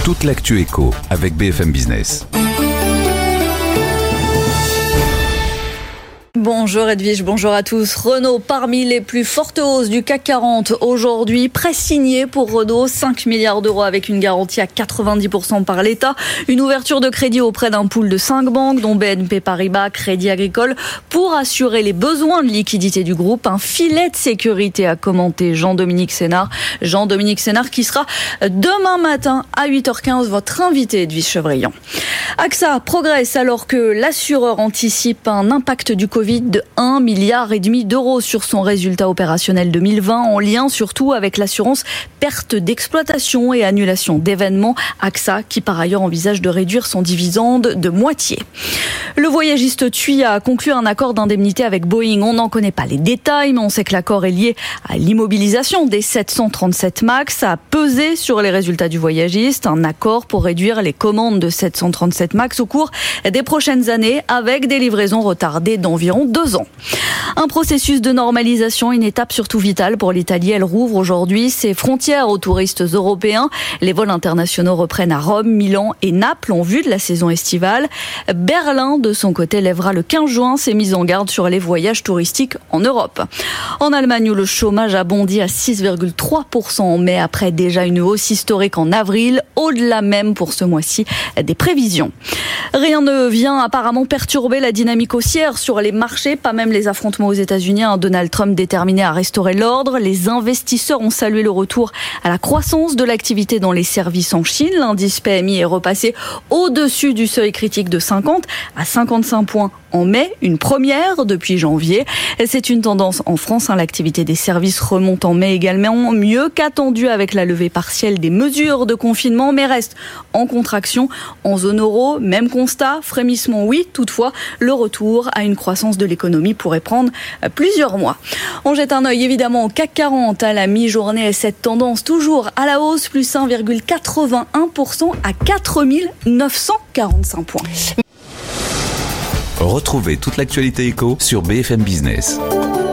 Toute l'actu éco avec BFM Business. Bonjour Edwige, bonjour à tous. Renault, parmi les plus fortes hausses du CAC 40 aujourd'hui, prêt signé pour Renault, 5 milliards d'euros avec une garantie à 90% par l'État. Une ouverture de crédit auprès d'un pool de 5 banques, dont BNP Paribas, Crédit Agricole, pour assurer les besoins de liquidité du groupe. Un filet de sécurité, a commenté Jean-Dominique Sénard. Jean-Dominique Sénard qui sera demain matin à 8h15 votre invité, Edwige Chevrillon. AXA progresse alors que l'assureur anticipe un impact du Covid de 1,5 milliard d'euros sur son résultat opérationnel 2020, en lien surtout avec l'assurance perte d'exploitation et annulation d'événements. AXA qui par ailleurs envisage de réduire son dividende de moitié. Le voyagiste TUI a conclu un accord d'indemnité avec Boeing. On n'en connaît pas les détails, mais on sait que l'accord est lié à l'immobilisation des 737 MAX. Ça a pesé sur les résultats du voyagiste. Un accord pour réduire les commandes de 737 MAX au cours des prochaines années, avec des livraisons retardées d'environ 2 ans. Un processus de normalisation, une étape surtout vitale pour l'Italie. Elle rouvre aujourd'hui ses frontières aux touristes européens. Les vols internationaux reprennent à Rome, Milan et Naples en vue de la saison estivale. Berlin, de son côté, lèvera le 15 juin ses mises en garde sur les voyages touristiques en Europe. En Allemagne, où le chômage a bondi à 6,3% en mai, après déjà une hausse historique en avril, au-delà même pour ce mois-ci des prévisions. Rien ne vient apparemment perturber la dynamique haussière sur les marchés, pas même les affrontements aux États-Unis. Donald Trump déterminé à restaurer l'ordre. Les investisseurs ont salué le retour à la croissance de l'activité dans les services en Chine. L'indice PMI est repassé au-dessus du seuil critique de 50 à 55 points en mai, une première depuis janvier. C'est une tendance en France. L'activité des services remonte en mai également, mieux qu'attendu avec la levée partielle des mesures de confinement, mais reste en contraction en zone euro. Même constat, frémissement oui, toutefois, le retour à une croissance de l'économie pourrait prendre plusieurs mois. On jette un œil évidemment au CAC 40 à la mi-journée et cette tendance toujours à la hausse, plus 1,81% à 4 945 points. Retrouvez toute l'actualité éco sur BFM Business.